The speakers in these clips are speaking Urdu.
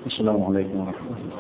السلام علیکم ورحمۃ اللہ.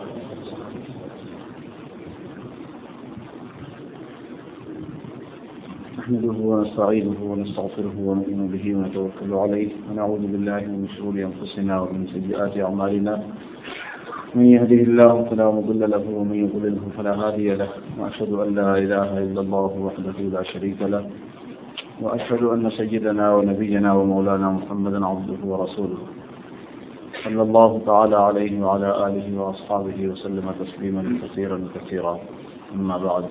نحمده ونستعينه ونستغفره ونؤمن به ونتوكل عليه ونعوذ بالله من شرور أنفسنا ومن سيئات أعمالنا. من يهده الله فلا مضل له ومن يضلله فلا هادي له وأشهد أن لا إله إلا الله وحده لا شريك له وأشهد أن سيدنا ونبينا ومولانا محمدا عبده ورسوله صلى الله تعالى عليه وعلى آله وأصحابه وسلم تسليما كثيرا كثيرا. أما بعد.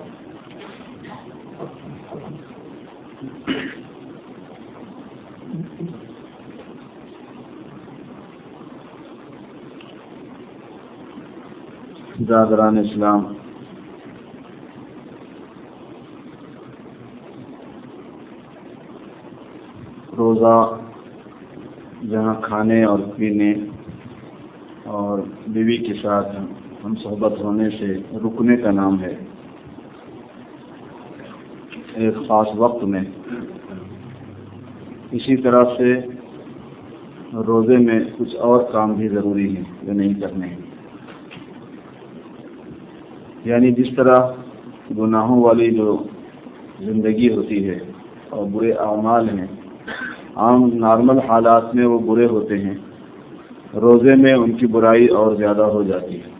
برادران اسلام، روزہ جہاں کھانے اور پینے اور بیوی کے ساتھ ہم صحبت ہونے سے رکنے کا نام ہے. ایک خاص وقت میں اسی طرح سے روزے میں کچھ اور کام بھی ضروری ہیں جو نہیں کرنے ہیں. یعنی جس طرح گناہوں والی جو زندگی ہوتی ہے اور برے اعمال ہیں عام نارمل حالات میں وہ برے ہوتے ہیں، روزے میں ان کی برائی اور زیادہ ہو جاتی ہے.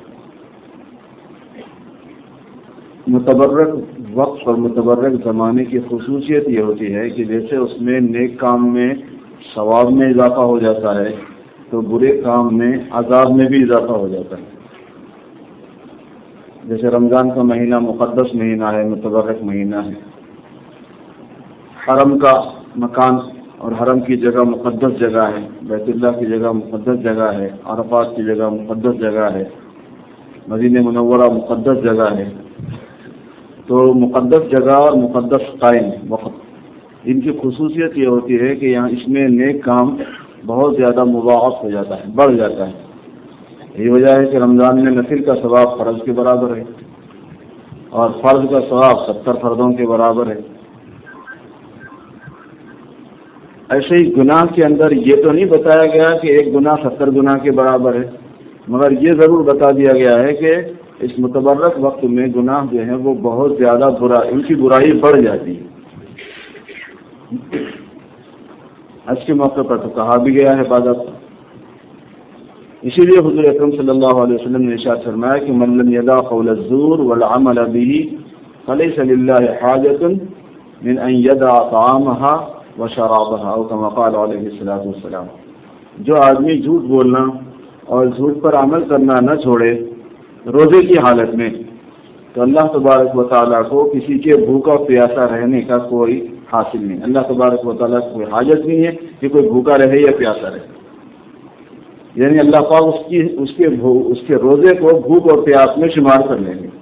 متبرک وقت اور متبرک زمانے کی خصوصیت یہ ہوتی ہے کہ جیسے اس میں نیک کام میں ثواب میں اضافہ ہو جاتا ہے تو برے کام میں عذاب میں بھی اضافہ ہو جاتا ہے. جیسے رمضان کا مہینہ مقدس مہینہ ہے، متبرک مہینہ ہے. حرم کا مکان اور حرم کی جگہ مقدس جگہ ہے، بیت اللہ کی جگہ مقدس جگہ ہے، عرفات کی جگہ مقدس جگہ ہے، مدینہ منورہ مقدس جگہ ہے. تو مقدس جگہ اور مقدس قائم وقت، ان کی خصوصیت یہ ہوتی ہے کہ یہاں اس میں نیک کام بہت زیادہ مضاعف ہو جاتا ہے، بڑھ جاتا ہے. یہی وجہ ہے کہ رمضان میں نفل کا ثواب فرض کے برابر ہے اور فرض کا ثواب 70 فردوں کے برابر ہے. ایسے ہی گناہ کے اندر یہ تو نہیں بتایا گیا کہ ایک گناہ 70 گناہ کے برابر ہے، مگر یہ ضرور بتا دیا گیا ہے کہ اس متبرک وقت میں گناہ جو ہیں وہ بہت زیادہ ان کی برائی بڑھ جاتی ہے. آج کے موقع پر تو کہا بھی گیا ہے بعض. اسی لیے حضور اکرم صلی اللہ علیہ وسلم نے ارشاد فرمایا کہ من لم يدع قول الزور والعمل به فليس لله حاجة من ان يدع طعامها وشرابها او كما قال علیہ الصلوۃ والسلام. جو آدمی جھوٹ بولنا اور جھوٹ پر عمل کرنا نہ چھوڑے روزے کی حالت میں، تو اللہ تبارک و تعالیٰ کو کسی کے بھوکا پیاسا رہنے کا کوئی حاصل نہیں. اللہ تبارک و تعالیٰ کو کوئی حاجت نہیں ہے کہ کوئی بھوکا رہے یا پیاسا رہے. یعنی اللہ پاک اس کے روزے کو بھوک اور پیاس میں شمار کر لیں گے.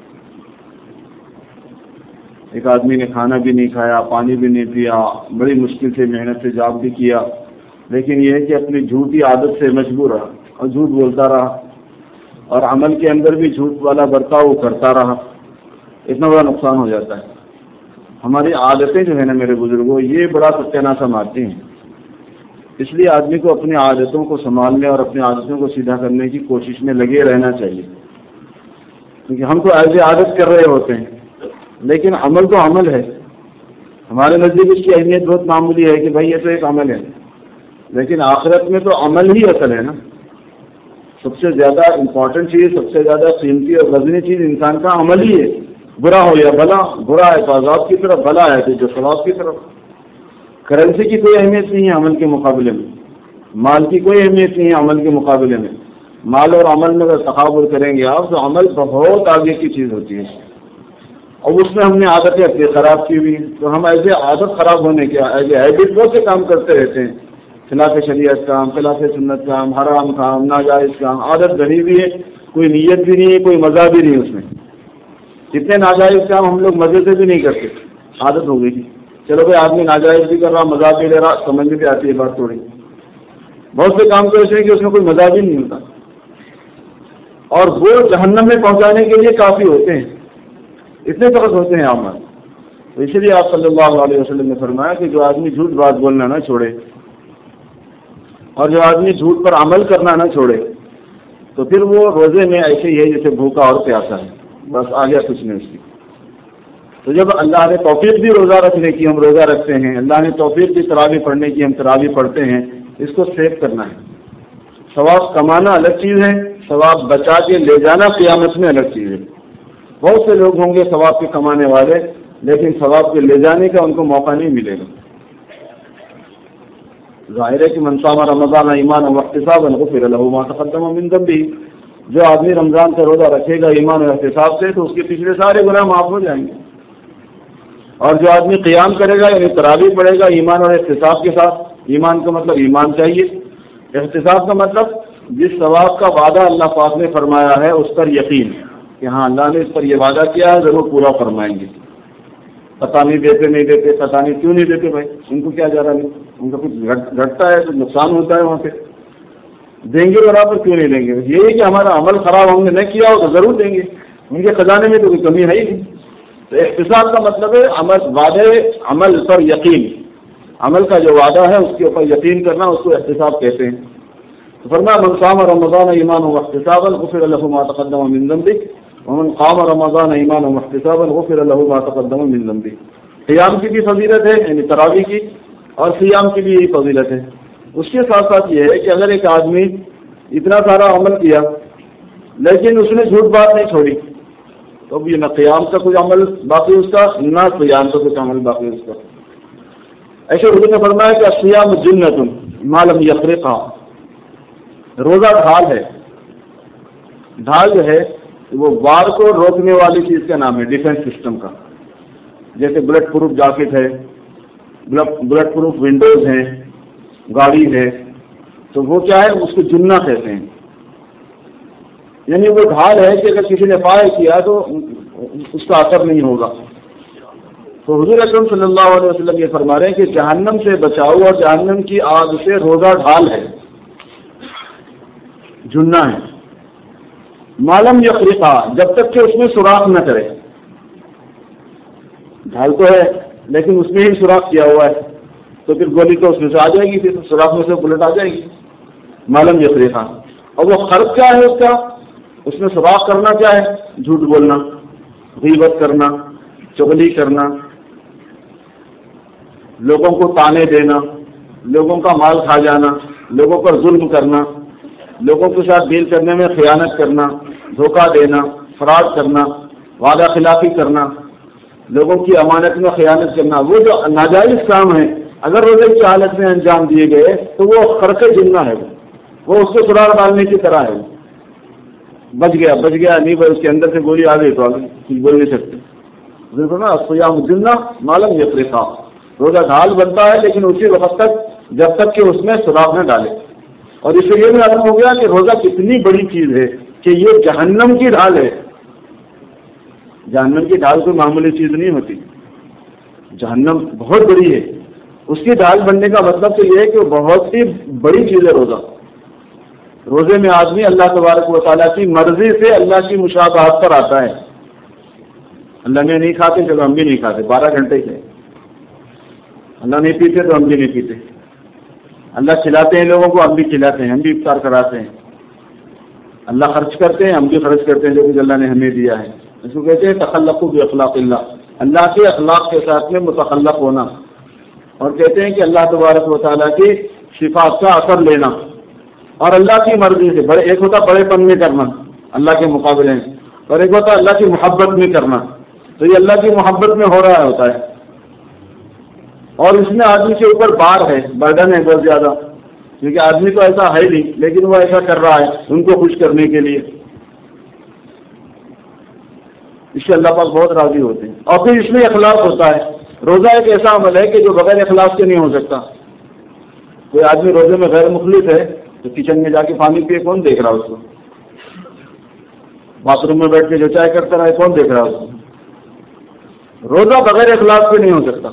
ایک آدمی نے کھانا بھی نہیں کھایا، پانی بھی نہیں پیا، بڑی مشکل سے محنت سے جاب بھی کیا، لیکن یہ ہے کہ اپنی جھوٹی عادت سے مجبور رہا اور جھوٹ بولتا رہا اور عمل کے اندر بھی جھوٹ والا برتاؤ کرتا رہا. اتنا بڑا نقصان ہو جاتا ہے. ہماری عادتیں جو ہے نا میرے بزرگوں، یہ بڑا ستیاناسا مارتی ہیں. اس لیے آدمی کو اپنی عادتوں کو سنبھالنے اور اپنی عادتوں کو سیدھا کرنے کی کوشش میں لگے رہنا چاہیے، کیونکہ ہم تو ایسے عادت کر رہے ہوتے ہیں لیکن عمل تو عمل ہے. ہمارے نزدیک اس کی اہمیت بہت معمولی ہے کہ بھائی یہ تو ایک عمل ہے، لیکن آخرت میں تو عمل ہی اصل ہے نا. سب سے زیادہ امپورٹنٹ چیز، سب سے زیادہ قیمتی اور وزنی چیز انسان کا عمل ہی ہے. برا ہو یا بھلا، برا ہے تو عذاب کی طرف، بھلا ہے تو جو ثواب کی طرف. کرنسی کی کوئی اہمیت نہیں ہے عمل کے مقابلے میں، مال کی کوئی اہمیت نہیں ہے عمل کے مقابلے میں. مال اور عمل میں اگر تقابل کریں گے آپ تو عمل بہت آگے کی چیز ہوتی ہے. اور اس میں ہم نے عادتیں اپنی خراب کی ہوئی، تو ہم ایسے عادت خراب ہونے کے ایسے ہیبٹ بہت سے کام کرتے رہتے ہیں، خلاف شریعت کام، خلاف سنت کام، حرام کام، ناجائز کام. عادت گھڑی بھی ہے، کوئی نیت بھی نہیں ہے، کوئی مزہ بھی نہیں اس میں. جتنے ناجائز کام ہم لوگ مزے سے بھی نہیں کرتے، عادت ہو گئی. چلو بھائی آدمی ناجائز بھی کر رہا، مزہ بھی لے رہا، سمجھ میں بھی آتی ہے بات تھوڑی. بہت سے کام تو ایسے ہیں کہ اس میں کوئی مزہ بھی نہیں ہوتا اور وہ جہنم میں پہنچانے کے لیے کافی ہوتے ہیں، اتنے سخت ہوتے ہیں اعمال. تو اسی لیے آپ صلی اللہ علیہ وسلم نے فرمایا کہ جو آدمی جھوٹ بات بولنا نہ چھوڑے اور جو آدمی جھوٹ پر عمل کرنا نہ چھوڑے تو پھر وہ روزے میں ایسے ہی ہے جیسے بھوکا اور پیاسا ہے، بس آ گیا کچھ نہیں اس کی۔ تو جب اللہ نے توفیق دی روزہ رکھنے کی، ہم روزہ رکھتے ہیں، اللہ نے توفیق دی تراویح پڑھنے کی، ہم تراویح پڑھتے ہیں، اس کو سیو کرنا ہے۔ ثواب کمانا الگ چیز ہے، ثواب بچا کے لے جانا قیامت میں الگ چیز ہے۔ بہت سے لوگ ہوں گے ثواب کے کمانے والے، لیکن ثواب کے لے جانے کا ان کو موقع نہیں ملے گا۔ ظاہر ہے کہ من صام رمضان ایمانا واحتسابا غفر له ما تقدم من ذنبه، جو آدمی رمضان کا روزہ رکھے گا ایمان اور احتساب سے تو اس کے پچھلے سارے گناہ معاف ہو جائیں گے، اور جو آدمی قیام کرے گا یعنی تراویح پڑھے گا ایمان اور احتساب کے ساتھ، ایمان کا مطلب ایمان چاہیے، احتساب کا مطلب جس ثواب کا وعدہ اللہ پاک نے فرمایا ہے اس پر یقین کہ ہاں اللہ نے اس پر یہ وعدہ کیا ہے، ضرور پورا فرمائیں گے۔ پتہ نہیں دیتے، پتہ نہیں کیوں نہیں دیتے، بھائی ان کو کیا جا رہا ہے، ان کا کچھ گھٹتا ہے تو نقصان ہوتا ہے، وہاں پہ دیں گے برابر کیوں نہیں دیں گے؟ یہ کہ ہمارا عمل خراب ہم نے نہیں کیا ہو تو ضرور دیں گے، ان کے خزانے میں تو کوئی کمی ہے ہی نہیں۔ تو احتساب کا مطلب ہے عمل پر یقین، عمل کا جو وعدہ ہے اس کے اوپر یقین کرنا، اس کو احتساب کہتے ہیں۔ تو فرمایا من صام رمضان ایمانا واحتسابا غفر له ما تقدم من ذنبه ومن قام رمضان ایمانا واحتسابا غفر له ما تقدم من ذنبه۔ قیام کی بھی فضیلت ہے یعنی تراویح کی، اور صیام کی بھی یہی فضیلت ہے۔ اس کے ساتھ ساتھ یہ ہے کہ اگر ایک آدمی اتنا سارا عمل کیا لیکن اس نے جھوٹ بات نہیں چھوڑی تو اب یہ نہ قیام کا کچھ عمل باقی اس کا، نہ صیام کا کچھ عمل باقی اس کا۔ ایسے حضور نے فرمایا کہ الصیام جنۃ ما لم یخرقھا، روزہ ڈھال ہے۔ ڈھال جو ہے وہ وار کو روکنے والی چیز کا نام ہے، ڈیفینس سسٹم کا، جیسے بلٹ پروف جاکٹ ہے، بلٹ پروف ونڈوز ہیں، گاڑی ہے، تو وہ کیا ہے، اس کو جنہ کہتے ہیں، یعنی وہ ڈھال ہے کہ اگر کسی نے فائر کیا تو اس کا اثر نہیں ہوگا۔ تو حضور اکرم صلی اللہ علیہ وسلم یہ فرما رہے ہیں کہ جہنم سے بچاؤ اور جہنم کی آگ سے روزہ ڈھال ہے، جنہ ہے۔ معلوم یخرقہ، جب تک کہ اس میں سوراخ نہ کرے، ڈھال تو ہے لیکن اس میں ہی سوراخ کیا ہوا ہے تو پھر گولی تو اس میں سے آ جائے گی، پھر سوراخ میں سے بلٹ آ جائے گی، معلوم یخرقہ۔ اور وہ خرق کیا ہے اس کا، اس میں سوراخ کرنا کیا ہے، جھوٹ بولنا، غیبت کرنا، چغلی کرنا، لوگوں کو تانے دینا، لوگوں کا مال کھا جانا، لوگوں پر ظلم کرنا، لوگوں کے ساتھ ڈیل کرنے میں خیانت کرنا، دھوکہ دینا، فراڈ کرنا، وعدہ خلافی کرنا، لوگوں کی امانت میں خیانت کرنا، وہ جو ناجائز کام ہے اگر روزے کی حالت میں انجام دیے گئے تو وہ خرق جنہ ہے، وہ اس کو سراغ ڈالنے کی طرح ہے، بچ گیا نہیں بھائی، اس کے اندر سے گولی آ گئی تو آگے کچھ بول نہیں سکتے۔ الصیام جنہ ما لم یخرقھا، روزہ ڈھال بنتا ہے لیکن اسی وقت تک جب تک کہ اس میں سراغ نہ ڈالے۔ اور اس سے یہ بھی معلوم ہو گیا کہ روزہ کتنی بڑی چیز ہے کہ یہ جہنم کی ڈھال ہے۔ جہنم کی ڈھال کوئی معمولی چیز نہیں ہوتی، جہنم بہت بڑی ہے، اس کی ڈھال بننے کا مطلب تو یہ ہے کہ وہ بہت ہی بڑی چیز ہے روزہ۔ روزے میں آدمی اللہ تبارک و تعالیٰ کی مرضی سے اللہ کی مشابہت پر آتا ہے۔ اللہ نے نہیں کھاتے چلو ہم بھی نہیں کھاتے، 12 گھنٹے سے، اللہ نہیں پیتے تو ہم بھی نہیں پیتے، اللہ کھلاتے ہیں لوگوں کو ہم بھی کھلاتے ہیں، ہم بھی افطار کراتے ہیں، اللہ خرچ کرتے ہیں ہم بھی خرچ کرتے ہیں جو کچھ اللہ نے ہمیں دیا ہے۔ اس کو کہتے ہیں تخلقوا باخلاق اللہ، اللہ کے اخلاق کے ساتھ میں متخلق ہونا، اور کہتے ہیں کہ اللہ تبارک و تعالیٰ کی صفات کا اثر لینا اور اللہ کی مرضی سے، ایک ہوتا بڑے پن میں کرنا اللہ کے مقابلے میں، اور ایک ہوتا اللہ کی محبت میں کرنا، تو یہ اللہ کی محبت میں ہو رہا ہوتا ہے، اور اس میں آدمی کے اوپر بار ہے، برڈن ہے بہت زیادہ، کیونکہ آدمی تو ایسا ہے نہیں لیکن وہ ایسا کر رہا ہے ان کو خوش کرنے کے لیے، اس سے اللہ پاک بہت راضی ہوتے ہیں۔ اور پھر اس میں اخلاص ہوتا ہے، روزہ ایک ایسا عمل ہے کہ جو بغیر اخلاص کے نہیں ہو سکتا۔ کوئی آدمی روزے میں غیر مخلص ہے تو کچن میں جا کے پانی پیے کون دیکھ رہا اس کو، باتھ روم میں بیٹھ کے جو چائے کرتا رہے کون دیکھ رہا اس کو، روزہ بغیر اخلاص کے نہیں ہو سکتا۔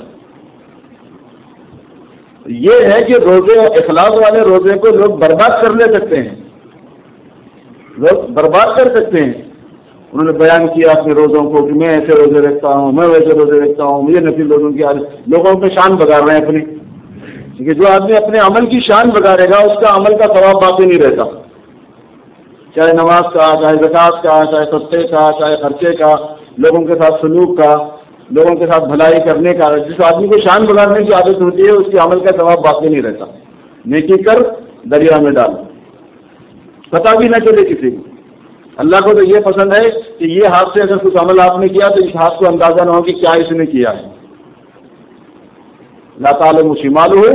یہ ہے کہ روزے اخلاص والے روزے کو لوگ برباد کر لے سکتے ہیں، لوگ برباد کر سکتے ہیں۔ انہوں نے بیان کیا اپنے روزوں کو کہ میں ایسے روزے رکھتا ہوں، میں ویسے روزے رکھتا ہوں، مجھے نفل روزوں کی عادت، لوگوں پہ شان بگاڑ رہے ہیں اپنی، کیونکہ جو آدمی اپنے عمل کی شان بگاڑے گا اس کا عمل کا ثواب باقی نہیں رہتا، چاہے نماز کا، چاہے زکوٰۃ کا، چاہے صدقے کا، چاہے خرچے کا، لوگوں کے ساتھ سلوک کا، لوگوں کے ساتھ بھلائی کرنے کا. جس آدمی کو شان بگاڑنے کی عادت ہوتی ہے اس کے عمل کا ثواب باقی نہیں رہتا. نیکی کر دریا میں ڈال، پتہ بھی نہ چلے کسی کو. اللہ کو تو یہ پسند ہے کہ یہ ہاتھ سے اگر کچھ عمل آپ نے کیا تو اس ہاتھ کو اندازہ نہ ہو کہ کیا اس نے کیا ہے. لا تعلم شمالہ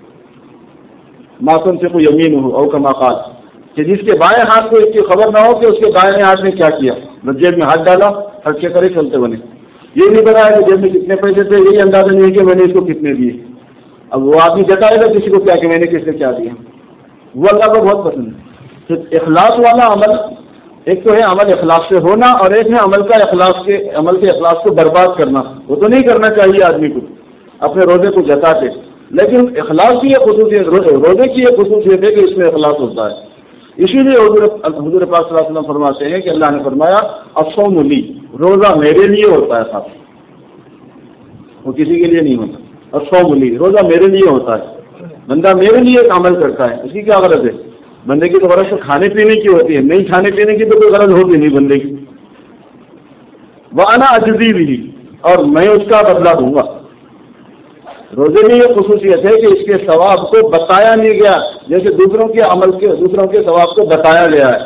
ما تنفق یمینہ او کما قال، کہ جس کے بائیں ہاتھ کو اس کی خبر نہ ہو کہ اس کے دائیں ہاتھ نے کیا کیا. جیب میں ہاتھ ڈالا، خرچے کرے، چلتے بنے. یہ نہیں پتا ہے کہ جیب میں کتنے پیسے تھے، یہی اندازہ نہیں ہے کہ میں نے اس کو کتنے دیے. اب وہ آدمی جتائے گا کسی کو کیا کہ میں نے کس نے کیا دیا. وہ اللہ کو بہت پسند ہے. تو اخلاص والا عمل، ایک تو ہے عمل اخلاص سے ہونا، اور ایک ہے عمل کے اخلاص کو برباد کرنا. وہ تو نہیں کرنا چاہیے آدمی کو اپنے روزے کو جتا کے، لیکن اخلاص کی یہ خصوصیت، روزے کی یہ خصوصیت ہے کہ اس میں اخلاص ہوتا ہے. اسی لیے حضور پاک صلی اللہ علیہ وسلم فرماتے ہیں کہ اللہ نے فرمایا الصوم لی، روزہ میرے لیے ہوتا ہے خاص، وہ کسی کے لیے نہیں ہوتا. الصوم لی، روزہ میرے لیے ہوتا ہے. بندہ میرے لیے ایک عمل کرتا ہے، اس کی کیا غرض ہے؟ بندے کی تو غرض تو کھانے پینے کی ہوتی ہے، نہیں کھانے پینے کی تو کوئی غرض ہوتی نہیں بندے کی. وَأَنَا أَجْزِي بِهِ، اور میں اس کا بدلہ دوں گا. روزے میں یہ خصوصیت ہے کہ اس کے ثواب کو بتایا نہیں گیا، جیسے دوسروں کے عمل کے، دوسروں کے ثواب کو بتایا گیا ہے.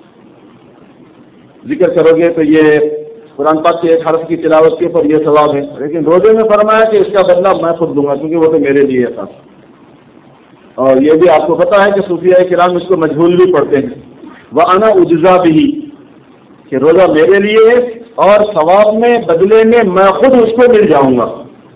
ذکر کرو گے تو یہ قرآن پاک کے ایک حرف کی تلاوت کے اوپر یہ ثواب ہے، لیکن روزے میں فرمایا کہ اس کا بدلہ میں خود دوں گا، کیونکہ وہ تو میرے لیے تھا. اور یہ بھی آپ کو پتا ہے کہ صوفیاء کرام اس کو مجہول بھی پڑھتے ہیں. وَأَنَا أُجْزَى بِهِ، کہ روزہ میرے لیے ہے اور ثواب میں، بدلے میں میں خود اس کو مل جاؤں گا.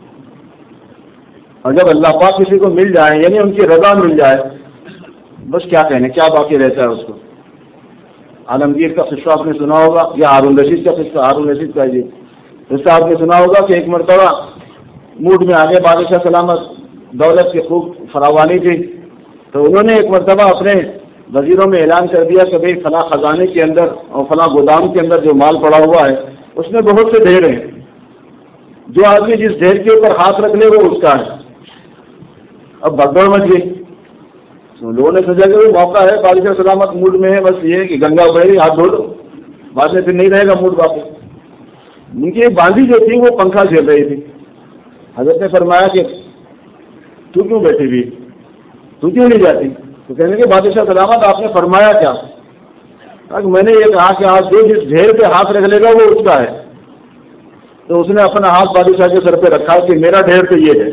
اور جب اللہ پاک کسی کو مل جائے، یعنی ان کی رضا مل جائے، بس کیا کہنے، کیا باقی رہتا ہے اس کو. عالمگیر کا قصہ آپ نے سنا ہوگا، یا ہارون رشید کا قصہ، ہارون رشید کا یہ قصہ آپ نے سنا ہوگا کہ ایک مرتبہ موڈ میں آگے بادشاہ سلامت، دولت کی خوب فراوانی تھی، تو انہوں نے ایک مرتبہ اپنے وزیروں میں اعلان کر دیا کہ بھئی فلاں خزانے کے اندر اور فلاں گودام کے اندر جو مال پڑا ہوا ہے اس میں بہت سے ڈھیر ہیں، جو آدمی جس ڈھیر کے اوپر ہاتھ رکھ لے وہ اس کا ہے. اب بھگدڑ مچ گئی، لوگوں نے سوچا کہ وہ موقع ہے، بادشاہ سلامت موڈ میں ہے، بس یہ ہے کہ گنگا بہ رہی، ہاتھ دھو لو، بعد میں پھر نہیں رہے گا موڈ واپس. ان کی ایک باندھی جو تھی وہ پنکھا جھیل رہی تھی. حضرت نے فرمایا کہ تو کیوں بیٹھی ہوئی، تو کیوں نہیں جاتی؟ تو کہنے کہ بادشاہ سلامت آپ نے فرمایا کیا؟ کہ میں نے یہ کہا کہ آج جو جس ڈھیر پہ ہاتھ رکھ لے گا وہ اس کا ہے. تو اس نے اپنا ہاتھ بادشاہ کے سر پہ رکھا کہ میرا ڈھیر تو یہ ہے.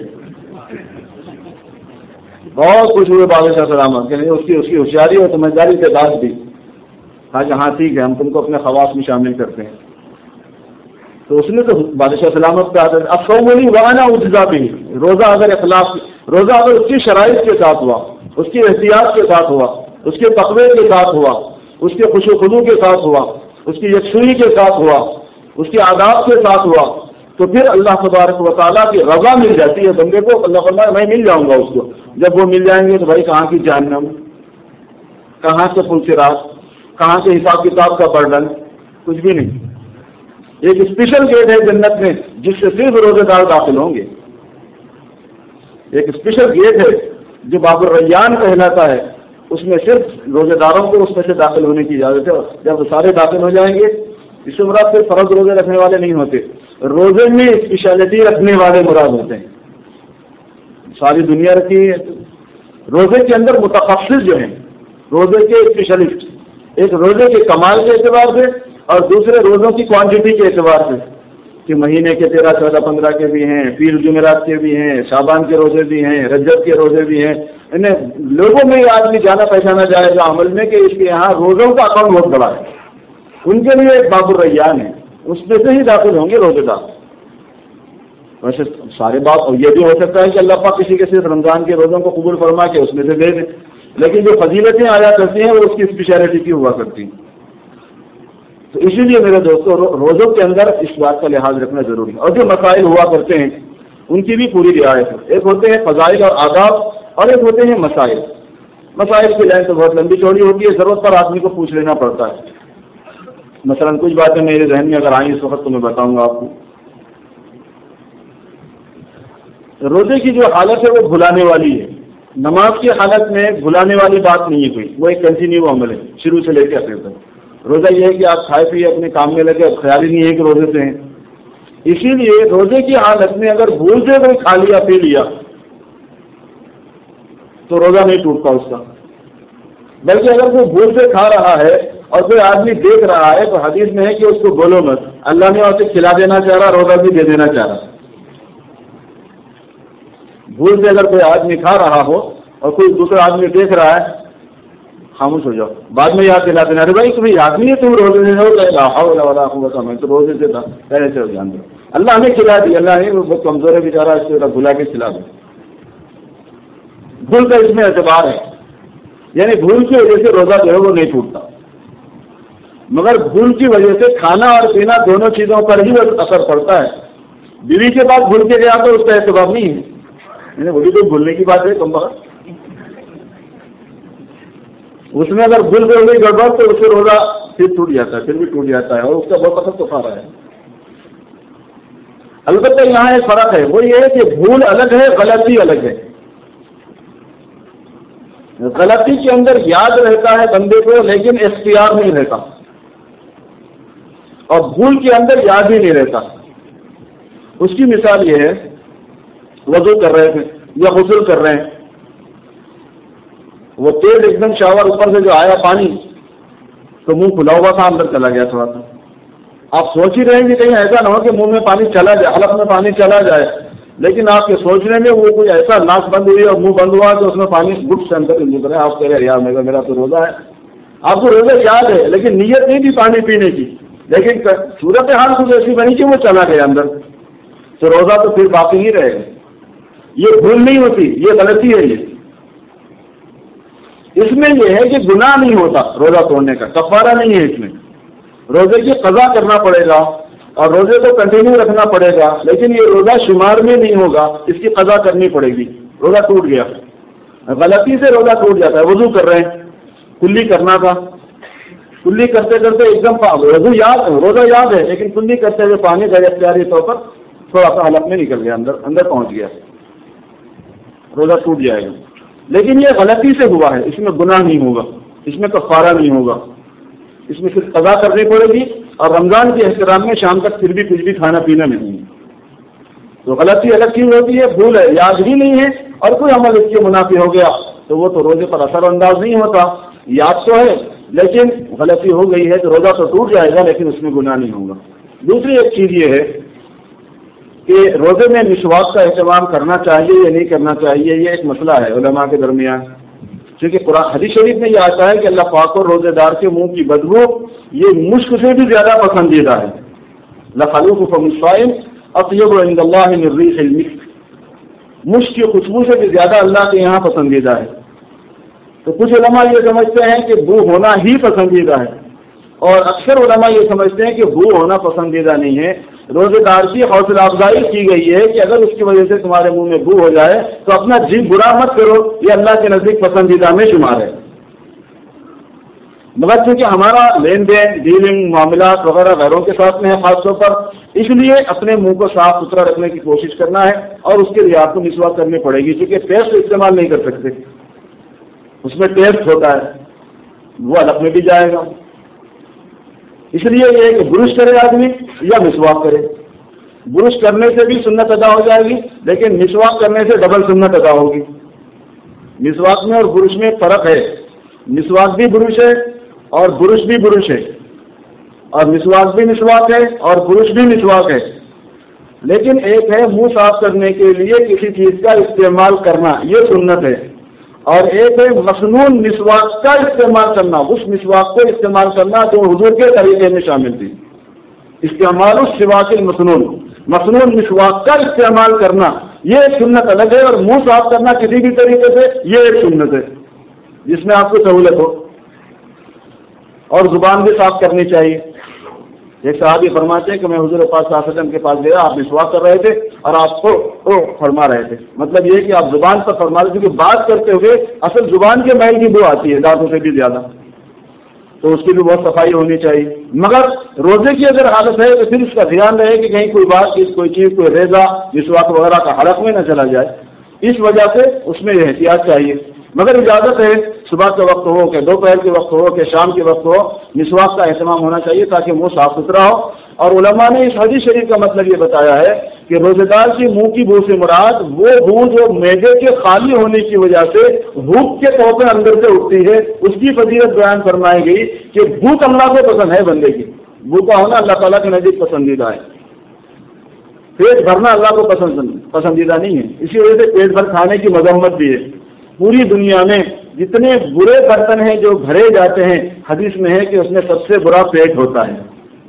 بہت خوش ہوئے بادشاہ سلامت کہ اس کی ہوشیاری اور سمجھداری سے داد دی. کہا کہ ہاں ٹھیک ہے، ہم تم کو اپنے خواص میں شامل کرتے ہیں. تو اس نے تو بادشاہ سلامت پہ الصوم لی وَأَنَا أُجْزَى بِهِ، روزہ اگر اس کی شرائط کے ساتھ ہوا، اس کی احتیاط کے ساتھ ہوا، اس کے تقوی کے ساتھ ہوا، اس کے خوش و خضوع کے ساتھ ہوا، اس کی یکسوئی کے ساتھ ہوا، اس کے آداب کے ساتھ ہوا، تو پھر اللہ تبارک و تعالیٰ کی رضا مل جاتی ہے بندے کو. اللہ فرمایا میں مل جاؤں گا اس کو. جب وہ مل جائیں گے تو بھائی کہاں کی جہنم، کہاں سے پل صراط، کہاں سے حساب کتاب کا برڈن، کچھ بھی نہیں. ایک اسپیشل گیٹ ہے جنت میں جس سے صرف روزے دار داخل ہوں گے. ایک اسپیشل گیٹ ہے جو باب الریان کہلاتا ہے، اس میں صرف روزے داروں کو اس میں سے داخل ہونے کی اجازت ہے. جب سارے داخل ہو جائیں گے، اس سے مراد صرف فرض روزے رکھنے والے نہیں ہوتے، روزے میں اسپیشلٹی رکھنے والے مراد ہوتے ہیں. ساری دنیا رکھی ہے، روزے کے اندر متخصص جو ہیں، روزے کے اسپیشلسٹ، ایک روزے کے کمال کے اعتبار سے اور دوسرے روزوں کی کوانٹٹی کے اعتبار سے، کہ مہینے کے 13, 14, 15 کے بھی ہیں، پیر جمعرات کے بھی ہیں، شعبان کے روزے بھی ہیں، رجب کے روزے بھی ہیں. انہیں لوگوں میں یہ آدمی جانا پہچانا جائے گا عمل میں کہ اس کے یہاں روزوں کا اکاؤنٹ بہت بڑا ہے. ان کے لیے ایک باب الریان ہے، اس میں سے ہی داخل ہوں گے روزے دار. ویسے سارے بات، اور یہ بھی ہو سکتا ہے کہ اللہ پاک کسی کے صرف رمضان کے روزوں کو قبول فرما کے اس میں سے دے دیں، لیکن جو فضیلتیں آیا کرتی ہیں وہ اس کی اسپیشلٹی کی ہوا کرتی ہیں. تو اسی لیے میرے دوستوں روزوں کے اندر اس بات کا لحاظ رکھنا ضروری ہے. اور جو مسائل ہوا کرتے ہیں ان کی بھی پوری رعایت ہے. ایک ہوتے ہیں فضائل اور آداب اور ایک ہوتے ہیں مسائل. مسائل کی لائن تو بہت لمبی چوڑی ہوتی ہے، ضرورت پر آدمی کو پوچھ لینا پڑتا ہے. مثلا کچھ باتیں میرے ذہن میں اگر آئیں اس وقت تو میں بتاؤں گا آپ کو. روزے کی جو حالت ہے وہ بھلانے والی ہے. نماز کی حالت میں بھلانے والی بات نہیں ہے کوئی، وہ ایک کنٹینیو عمل ہے شروع سے لے کے آخر تک۔ روزہ یہ ہے کہ آپ کھائے پیے اپنے کام میں لگے، اب خیال ہی نہیں ہے کہ روزے سے ہیں۔ اسی لیے روزے کی حالت میں اگر بھول سے کوئی کھا لیا پی لیا تو روزہ نہیں ٹوٹتا اس کا، بلکہ اگر کوئی بھول سے کھا رہا ہے اور کوئی آدمی دیکھ رہا ہے تو حدیث میں ہے کہ اس کو بولو مت، اللہ نے اسے کھلا دینا چاہ رہا، روزہ بھی دے دینا چاہ رہا۔ بھول سے اگر کوئی آدمی کھا رہا ہو اور کوئی دوسرا آدمی دیکھ رہا ہے، خاموش ہو جاؤ، بعد میں یاد دلا دینا، ارے بھائی تمہیں یاد نہیں ہے تم روزے سے ہو، میں تو روزے سے تھا، پہلے سے جان دو، اللہ نے کھلا دی، اللہ نے وہ کمزور ہے بیچارہ، اس کو بھلا کے کھلا دو۔ بھول کا اس میں اعتبار ہے، یعنی بھول کی وجہ سے روزہ جو ہے وہ نہیں ٹوٹتا، مگر بھول کی وجہ سے کھانا اور پینا دونوں چیزوں پر ہی اثر پڑتا ہے۔ بیوی کے بعد بھول کے گیا تو اس کا اعتبار نہیں ہے، یعنی وہ بھی تو بھولنے کی بات ہے، کم بخت اس میں اگر بھول کر ہوئی گڑبڑ تو اس سے روزہ پھر ٹوٹ جاتا ہے، پھر بھی ٹوٹ جاتا ہے، اور اس کا بہت اثر تو کھا رہا ہے۔ البتہ یہاں ایک فرق ہے، وہ یہ ہے کہ بھول الگ ہے، غلطی الگ ہے۔ غلطی کے اندر یاد رہتا ہے بندے کو لیکن اختیار نہیں رہتا، اور بھول کے اندر یاد ہی نہیں رہتا۔ اس کی مثال یہ ہے، وضو کر رہے تھے یا غسل کر رہے ہیں، وہ تیل ایک دم شاور اوپر سے جو آیا پانی تو منہ کھلا ہوا تھا، اندر چلا گیا تھوڑا سا، آپ سوچ ہی رہے ہیں کہ کہیں ایسا نہ ہو کہ منہ میں پانی چلا جائے، حلق میں پانی چلا جائے، لیکن آپ کے سوچنے میں وہ کوئی ایسا ناک بند ہوئی اور منہ بند ہوا تو اس میں پانی گٹ سے اندر نکل رہا ہے، آپ کہہ رہے ہیں یار میرا تو روزہ ہے، آپ کو روزہ یاد ہے لیکن نیت نہیں تھی پانی پینے کی، لیکن صورت حال کچھ ایسی بنی کہ وہ چلا گیا اندر، تو روزہ تو پھر باقی نہیں رہے گا۔ یہ بھول نہیں ہوتی، یہ غلطی ہے۔ یہ اس میں یہ ہے کہ گناہ نہیں ہوتا روزہ توڑنے کا، کفارہ نہیں ہے اس میں، روزے کی قضا کرنا پڑے گا اور روزے کو کنٹینیو رکھنا پڑے گا، لیکن یہ روزہ شمار میں نہیں ہوگا، اس کی قضا کرنی پڑے گی۔ روزہ ٹوٹ گیا، غلطی سے روزہ ٹوٹ جاتا ہے، وضو کر رہے ہیں، کلی کرنا تھا، کلی کرتے کرتے ایک دم وضو یاد، روزہ یاد ہے لیکن کلی کرتے ہوئے پانی غیر اختیاری طور پر تھوڑا سا حلق میں نکل گیا، اندر پہنچ گیا، روزہ ٹوٹ جائے گا۔ لیکن یہ غلطی سے ہوا ہے، اس میں گناہ نہیں ہوگا، اس میں کفارہ نہیں ہوگا، اس میں صرف قضا کرنی پڑے گی، اور رمضان کے احترام میں شام تک پھر بھی کچھ بھی کھانا پینا نہیں ہے۔ تو غلطی الگ چیز ہوتی ہے، بھول ہے، یاد ہی نہیں ہے اور کوئی عمل اس کے منافی ہو گیا تو وہ تو روزے پر اثر انداز نہیں ہوتا، یاد تو ہے لیکن غلطی ہو گئی ہے تو روزہ تو ٹوٹ جائے گا لیکن اس میں گناہ نہیں ہوگا۔ دوسری ایک چیز یہ ہے کہ روزے میں مسواک کا اہتمام کرنا چاہیے یا نہیں کرنا چاہیے، یہ ایک مسئلہ ہے علماء کے درمیان، کیونکہ قرآن حدیث شریف میں یہ آتا ہے کہ اللہ پاک کو روزے دار کے منہ کی بدبو یہ مشک سے بھی زیادہ پسندیدہ ہے، لخلوف فم الصائم اطیب عند اللہ من ریح المسک، مشک کی خوشبو سے بھی زیادہ اللہ کے یہاں پسندیدہ ہے۔ تو کچھ علماء یہ سمجھتے ہیں کہ بو ہونا ہی پسندیدہ ہے، اور اکثر علماء یہ سمجھتے ہیں کہ بو ہونا پسندیدہ نہیں ہے۔ روزے دار کی حوصلہ افزائی کی گئی ہے کہ اگر اس کی وجہ سے تمہارے منہ میں بو ہو جائے تو اپنا جی برا مت کرو، یہ اللہ کے نزدیک پسندیدہ میں شمار ہے۔ مگر چونکہ ہمارا لین دین ڈیلنگ معاملات وغیرہ غیروں کے ساتھ میں ہے خاص طور پر، اس لیے اپنے منہ کو صاف ستھرا رکھنے کی کوشش کرنا ہے، اور اس کے لیے آپ کو مسواک کرنی پڑے گی، کیونکہ پیسٹ استعمال نہیں کر سکتے، اس میں ٹیسٹ ہوتا ہے، وہ حلق میں بھی جائے گا، اس لیے یہ کہ برش کرے آدمی یا مسواک کرے۔ برش کرنے سے بھی سنت ادا ہو جائے گی لیکن مسواک کرنے سے ڈبل سنت ادا ہوگی۔ مسواک میں اور برش میں فرق ہے، مسواک بھی برش ہے اور برش بھی برش ہے، اور مسواک بھی مسواک ہے اور برش بھی مسواک ہے، لیکن ایک ہے منہ صاف کرنے کے لیے کسی چیز کا استعمال کرنا، یہ سنت ہے، اور ایک ہے مصنون مسواک کا استعمال کرنا، اس مسواک کو استعمال کرنا جو حضور کے طریقے میں شامل تھی، استعمال السواک المصنون، مصنون مسواک کا استعمال کرنا یہ ایک سنت الگ ہے، اور منہ صاف کرنا کسی بھی طریقے سے یہ ایک سنت ہے جس میں آپ کو سہولت ہو، اور زبان بھی صاف کرنی چاہیے۔ ایک صحابی فرماتے ہیں کہ میں حضور پاک صلی اللہ علیہ وسلم کے پاس گیا، آپ مسواک کر رہے تھے اور آپ کو فرما رہے تھے، مطلب یہ کہ آپ زبان پر فرما رہے تھے، کیونکہ بات کرتے ہوئے اصل زبان کے میل کی بو آتی ہے دانتوں سے بھی زیادہ، تو اس کی بھی بہت صفائی ہونی چاہیے۔ مگر روزے کی اگر حالت ہے تو پھر اس کا دھیان رہے کہ کہیں کوئی بات کوئی چیز کوئی ریزہ مسواک وغیرہ کا حلق میں نہ چلا جائے، اس وجہ سے اس میں احتیاط چاہیے، مگر اجازت ہے صبح کے وقت ہو کہ دوپہر کے وقت ہو کہ شام کے وقت ہو، مسواک کا اہتمام ہونا چاہیے تاکہ منہ صاف ستھرا ہو۔ اور علماء نے اس حدیث شریف کا مطلب یہ بتایا ہے کہ روزے دار کی منہ کی بو سے مراد وہ بو جو معدے کے خالی ہونے کی وجہ سے بھوک کے طور پر اندر سے اٹھتی ہے، اس کی فضیلت بیان فرمائی گئی کہ بھوک اللہ کو پسند ہے، بندے کی بھوکا ہونا اللہ تعالیٰ کے نزدیک پسندیدہ ہے، پیٹ بھرنا اللہ کو پسندیدہ نہیں ہے، اسی وجہ سے پیٹ بھر کھانے کی مذمت بھی ہے۔ پوری دنیا میں جتنے برے برتن ہیں جو بھرے جاتے ہیں، حدیث میں ہے کہ اس میں سب سے برا پیٹ ہوتا ہے،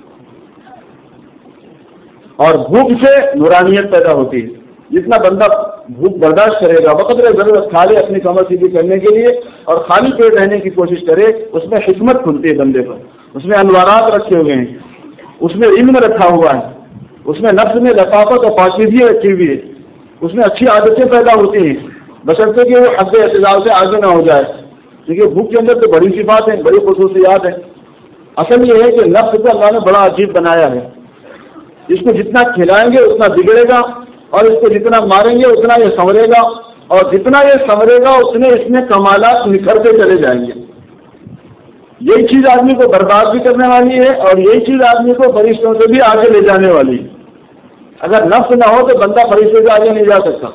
اور بھوک سے نورانیت پیدا ہوتی ہے۔ جتنا بندہ بھوک برداشت کرے گا، بقدر ضرورت کھا لے اپنی کمر سیدھی کرنے کے لیے اور خالی پیٹ رہنے کی کوشش کرے، اس میں حکمت کھلتی ہے بندے پر، اس میں انوارات رکھے ہوئے ہیں، اس میں علم رکھا ہوا ہے، اس میں نفس میں لطافت اور پاکیزگی رکھی ہوئی ہے، اس میں اچھی عادتیں پیدا ہوتی ہیں، بشرطے کہ وہ حد اعتدال سے آگے نہ ہو جائے، کیونکہ بھوک کے اندر تو بڑی صفات ہیں، بڑی خصوصیات ہیں۔ اصل یہ ہے کہ نفس کو اللہ نے بڑا عجیب بنایا ہے، اس کو جتنا کھلائیں گے اتنا بگڑے گا، اور اس کو جتنا ماریں گے اتنا یہ سنورے گا، اور جتنا یہ سنورے گا اتنے اس میں کمالات نکھرتے چلے جائیں گے۔ یہی چیز آدمی کو برباد بھی کرنے والی ہے، اور یہی چیز آدمی کو فرشتوں سے بھی آگے لے جانے والی ہے۔ اگر نفس نہ ہو تو بندہ فرشتے سے آگے نہیں جا سکتا،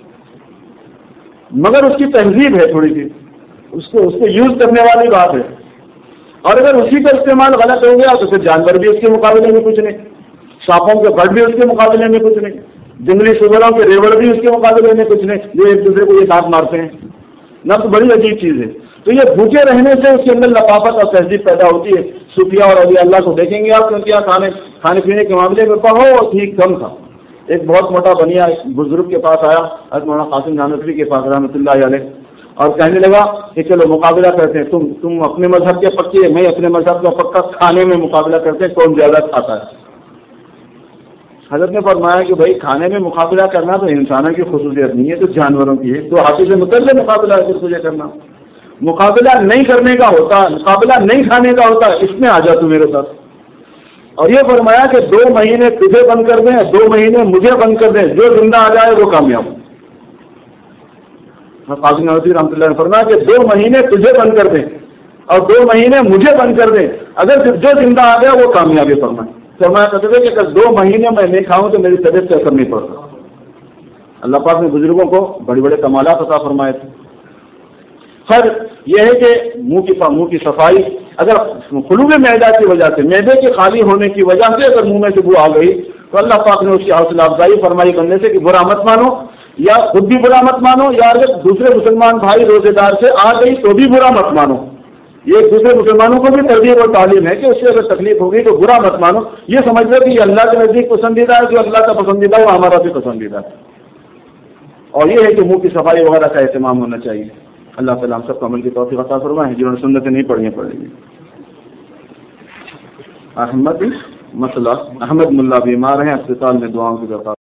مگر اس کی تہذیب ہے تھوڑی سی، اس کو یوز کرنے والی بات ہے، اور اگر اسی کا استعمال غلط ہو گیا تو پھر جانور بھی اس کے مقابلے میں کچھ نہیں، سانپوں کے بڑ بھی اس کے مقابلے میں کچھ نہیں، جنگلی سوروں کے ریوڑ بھی اس کے مقابلے میں کچھ نہیں، جو ایک دوسرے کو یہ ساتھ مارتے ہیں۔ نفس بڑی عجیب چیز ہے، تو یہ بھوکے رہنے سے اس کے اندر لطافت اور تہذیب پیدا ہوتی ہے۔ صوفیاء اور اولیاء اللہ کو دیکھیں گے آپ، کیونکہ کھانے پینے کے معاملے میں بہت ہی کم تھا۔ ایک بہت موٹا بنیا ایک بزرگ کے پاس آیا، حضرت مولانا قاسم نانوتوی کے پاس رحمۃ اللہ علیہ، اور کہنے لگا کہ چلو مقابلہ کرتے ہیں، تم اپنے مذہب کے پکے، میں اپنے مذہب کا پکا، کھانے میں مقابلہ کرتے ہیں کون زیادہ کھاتا ہے۔ حضرت نے فرمایا کہ بھائی کھانے میں مقابلہ کرنا تو انسانوں کی خصوصیت نہیں ہے، تو جانوروں کی ہے، تو حافظ مطلب مقابلہ ہے پھر تجھے کرنا۔ مقابلہ نہیں کرنے کا ہوتا، مقابلہ نہیں کھانے کا ہوتا، اس میں آ جا تو میرے ساتھ۔ اور یہ فرمایا کہ 2 مہینے تجھے بند کر دیں، 2 مہینے مجھے بند کر دیں، جو زندہ آ جائے وہ کامیاب۔ قاسم نانوتوی رحمۃ اللہ نے فرمایا کہ 2 مہینے تجھے بند کر دیں اور 2 مہینے مجھے بند کر دیں، اگر جو زندہ آ گیا وہ کامیاب ہے۔ فرمایا کرتے تھے کہ اگر 2 مہینے میں نہیں کھاؤں تو میری طبیعت سے اثر نہیں پڑتا۔ اللہ پاک نے بزرگوں کو بڑے بڑے کمالات عطا فرمائے تھے۔ خیر یہ ہے کہ منہ کی صفائی، اگر خلوب معدہ کی وجہ سے، معدے کے خالی ہونے کی وجہ سے اگر منہ میں سے بو آ گئی تو اللہ پاک نے اس کی حوصلہ افزائی فرمائی بندے سے کہ برا مت مانو، یا خود بھی برا مت مانو، یا اگر دوسرے مسلمان بھائی روزے دار سے آ گئی تو بھی برا مت مانو۔ یہ دوسرے مسلمانوں کو بھی ترغیب اور تعلیم ہے کہ اس سے اگر تکلیف ہوگی تو برا مت مانو، یہ سمجھ لو کہ یہ اللہ کے نزدیک پسندیدہ ہے، جو اللہ کا پسندیدہ ہے وہ ہمارا بھی پسندیدہ ہے۔ اور یہ ہے کہ منہ کی صفائی وغیرہ کا اہتمام ہونا چاہیے۔ اللہ تعالیٰ ہم سب کو عمل کی توفیق عطا فرمائے، جنہوں نے سنتیں نہیں پڑھی پڑھیں گے۔ احمد ملا بیمار ہیں، اسپتال میں دعاؤں کی درخواست۔